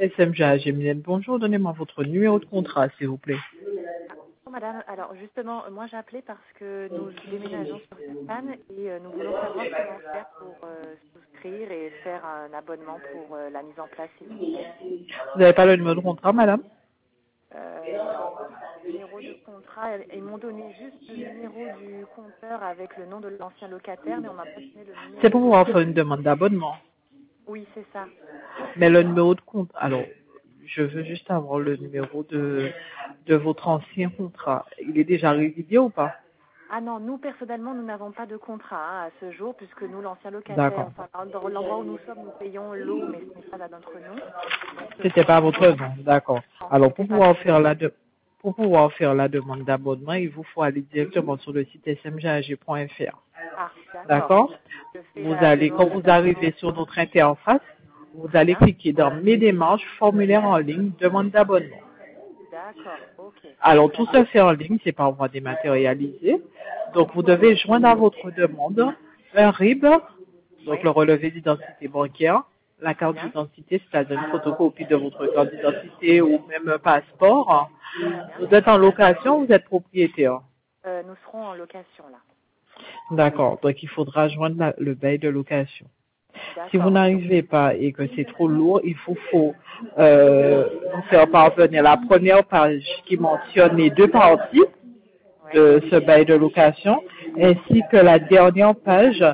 SMGA Geminienne, bonjour, donnez-moi votre numéro de contrat, s'il vous plaît. Bonjour madame, alors justement, moi j'ai appelé parce que nous déménageons sur Sainte-Anne et nous voulons savoir comment faire pour souscrire et faire un abonnement pour la mise en place, s'il vous plaît. Vous n'avez pas le numéro de contrat, madame? Non, le numéro de contrat, ils m'ont donné juste le numéro du compteur avec le nom de l'ancien locataire, mais on m'a pas donné le numéro. C'est pour pouvoir faire une demande d'abonnement. Oui, c'est ça. Mais le numéro de compte, alors, je veux juste avoir le numéro de votre ancien contrat. Il est déjà régulier ou pas? Ah non, nous personnellement, nous n'avons pas de contrat à ce jour, puisque nous, l'ancien locataire, D'accord. enfin, dans l'endroit où nous sommes, nous payons l'eau, mais ce n'est pas à notre nom. Donc, C'était pas votre nom, d'accord. non, Alors, c'était pas notre nom. pour pouvoir faire la demande d'abonnement, il vous faut aller directement sur le site smgag.fr. Ah, d'accord. D'accord? Je fais Vous la allez, quand demande vous d'abonnement. arrivez sur notre interface, vous allez Bien. cliquer dans Mes démarches, formulaire en ligne, demande d'abonnement. D'accord, ok. Alors, Très tout bien. se fait en ligne, c'est par voie dématérialisée. Donc, vous devez joindre à votre demande un RIB, donc Oui, le relevé d'identité bancaire, la carte bien, d'identité, c'est-à-dire une photocopie de votre carte d'identité ou même un passeport. très bien. Vous êtes en location, vous êtes propriétaire. Nous serons en location là. D'accord, donc il faudra joindre le bail de location. Si vous D'accord. n'arrivez pas et que c'est trop lourd, il vous faut nous faire parvenir la première page qui mentionne les deux parties Oui. de ce bail de location, ainsi que la dernière page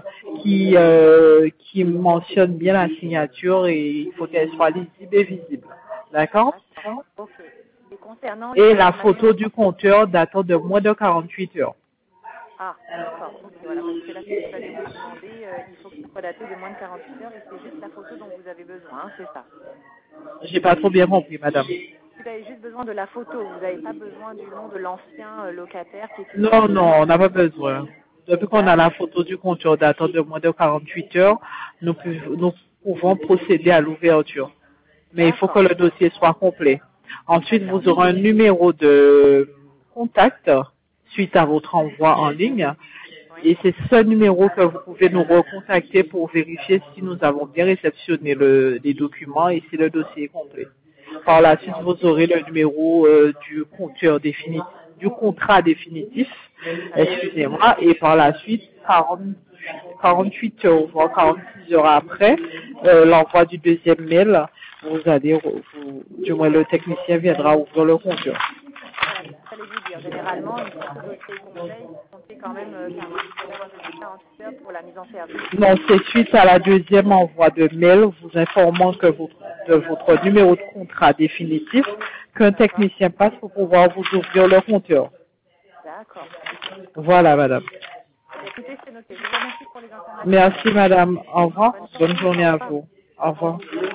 qui mentionne bien la signature et il faut qu'elle soit lisible et visible. D'accord? D'accord. Ok. Et concernant les Et la informations. photo du compteur datant de moins de 48 heures. Ah, d'accord. Ok, voilà, parce que là, ce que vous allez me demander, il faut que ce soit daté de moins de 48 heures et c'est juste la photo dont vous avez besoin, hein, c'est ça. J'ai pas trop bien compris, madame. Vous avez juste besoin de la photo, vous n'avez pas besoin du nom de l'ancien locataire qui était Non, décédé. non, on n'a pas besoin. Depuis qu'on a la D'accord. photo du compteur datant de moins de 48 heures, nous pouvons procéder à l'ouverture. Mais il faut que D'accord. le dossier soit complet. Très Ensuite, bien. vous aurez un numéro de contact suite à votre envoi en ligne. Oui. Et c'est ce numéro que vous pouvez nous recontacter pour vérifier si nous avons bien réceptionné les documents et si le dossier est complet. Par la suite, Ok. vous aurez le numéro du compteur définitif, du contrat définitif, Très bien. excusez-moi, et par la suite, 48 heures, voire 46 heures après l'envoi du deuxième mail, du moins le technicien viendra ouvrir le compteur. Voilà, j'allais vous dire, généralement, une fois que le dossier est complet, il faut compter quand même 48 heures, un peu plus de 48 heures pour la mise en service. Non, c'est suite à la deuxième envoi de mail vous informant que de votre numéro de contrat définitif qu'un D'accord. technicien passe pour pouvoir vous ouvrir le compteur. D'accord. Voilà, madame. Écoutez, c'est noté. Je vous remercie pour les informations. Merci, madame. Au revoir. Bonne Bonne journée. journée Au à revoir. vous. Au revoir.